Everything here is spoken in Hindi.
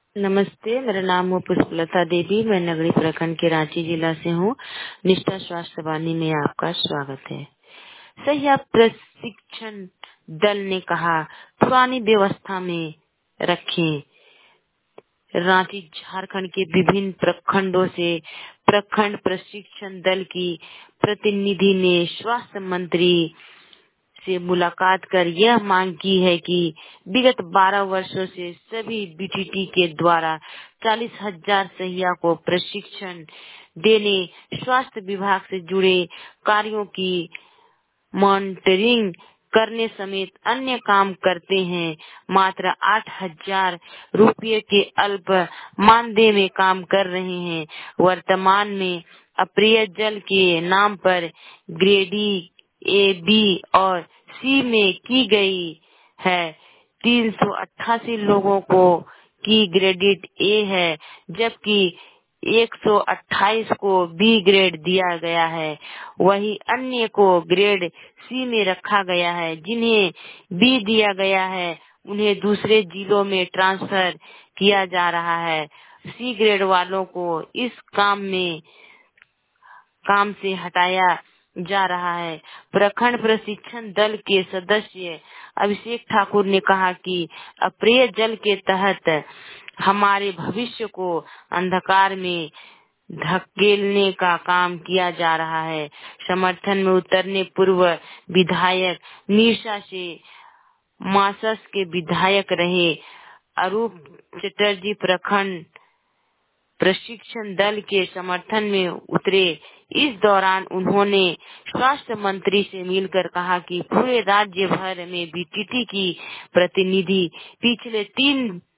नमस्ते, मेरा नाम है पुष्पलता देवी। मैं नगरी प्रखंड के रांची जिला से हूँ। निष्ठा स्वास्थ्य वाणी में आपका स्वागत है। सही प्रशिक्षण दल ने कहा, पुरानी व्यवस्था में रखें। रांची झारखंड के विभिन्न प्रखंडों से प्रखंड प्रशिक्षण दल की प्रतिनिधि ने स्वास्थ्य मंत्री से मुलाकात कर यह मांग की है कि विगत 12 वर्षों से सभी बीटीटी के द्वारा 40,000 सहिया को प्रशिक्षण देने, स्वास्थ्य विभाग से जुड़े कार्यों की मॉनिटरिंग करने समेत अन्य काम करते हैं। मात्र 8,000 रुपये के अल्प मानदेय में काम कर रहे हैं। वर्तमान में अप्रिय जल के नाम पर ग्रेडी ए, बी और सी में की गई है। 388 लोगों को की ग्रेडेड ए है, जबकि 128 को बी ग्रेड दिया गया है। वही अन्य को ग्रेड सी में रखा गया है। जिन्हें बी दिया गया है उन्हें दूसरे जिलों में ट्रांसफर किया जा रहा है। सी ग्रेड वालों को इस काम से हटाया जा रहा है। प्रखंड प्रशिक्षण दल के सदस्य अभिषेक ठाकुर ने कहा कि अप्रिय जल के तहत हमारे भविष्य को अंधकार में धकेलने का काम किया जा रहा है। समर्थन में उतरने पूर्व विधायक निशा से मासस के विधायक रहे अरूप चटर्जी प्रखंड प्रशिक्षण दल के समर्थन में उतरे। इस दौरान उन्होंने स्वास्थ्य मंत्री से मिलकर कहा कि पूरे राज्य भर में बीटीटी की प्रतिनिधि पिछले 3